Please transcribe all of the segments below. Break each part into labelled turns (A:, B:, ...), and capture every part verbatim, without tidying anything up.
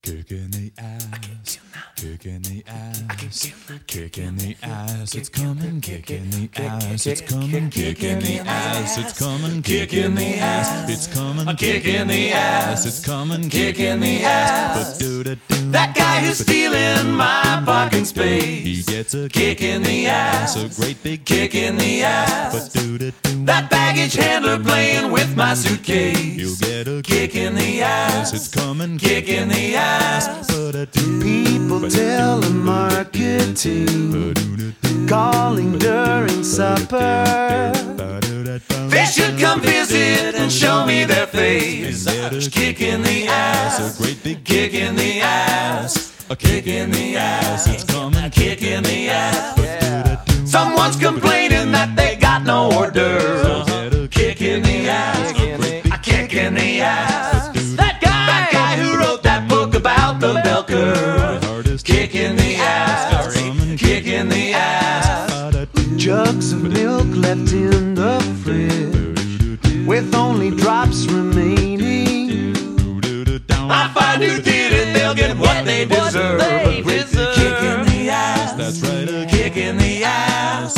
A: Kick in the ass, kick in the ass, kick in the ass, it's coming, kick in the ass, it's coming, kick in the ass, it's coming, kick in the ass, it's coming, kick in the ass, it's coming, kick in the ass. That guy who's stealing my parking space, he gets a kick in the ass, a great big kick in the ass. That baggage handler playing with my suitcase, he'll get a kick in the ass, it's coming, kick in the ass.
B: People telemarketing, calling during supper.
A: They should come visit and show me their face. Kick in the ass, a great big kick in the ass, a kick in the ass, it's coming, kick in the ass. Someone's complaining that they got no hors d'oeuvres. Kick in the ass, a kick in the ass. That guy, that guy who wrote that book about the bell curve. Kick in the ass, kick in the ass.
B: Jugs of milk left in the fridge with only drops remaining.
A: If I knew did it, they'll get what they deserve. A great big kick in the ass, that's right, a kick in the ass.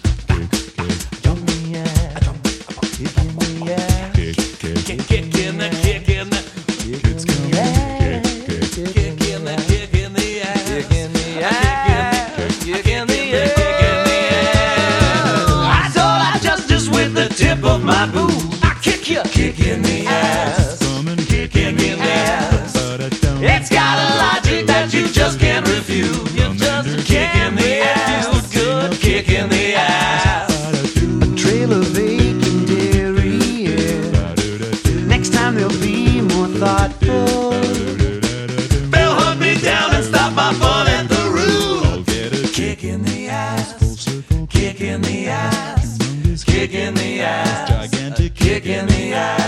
B: Kick in the ass.
A: Kick, kick, kick, kick in the, kick in the, it's coming. Kick, kick, kick in the, kick in the ass.
B: Kick in the ass.
A: Kick in the ass. Kick in the ass. I thought I just just with the tip of my boot. I kick you. Kick in the ass. Kick in the ass. It's got a logic that you just can't refute. You just kick in the ass. Good kick in the ass.
B: A trail of vacant derriere. Next time they'll be more thoughtful.
A: They'll hunt me down and stop my fun at the root. I'll get a kick in the ass. Kick in the ass. Kick in the ass. Gigantic kick in the ass.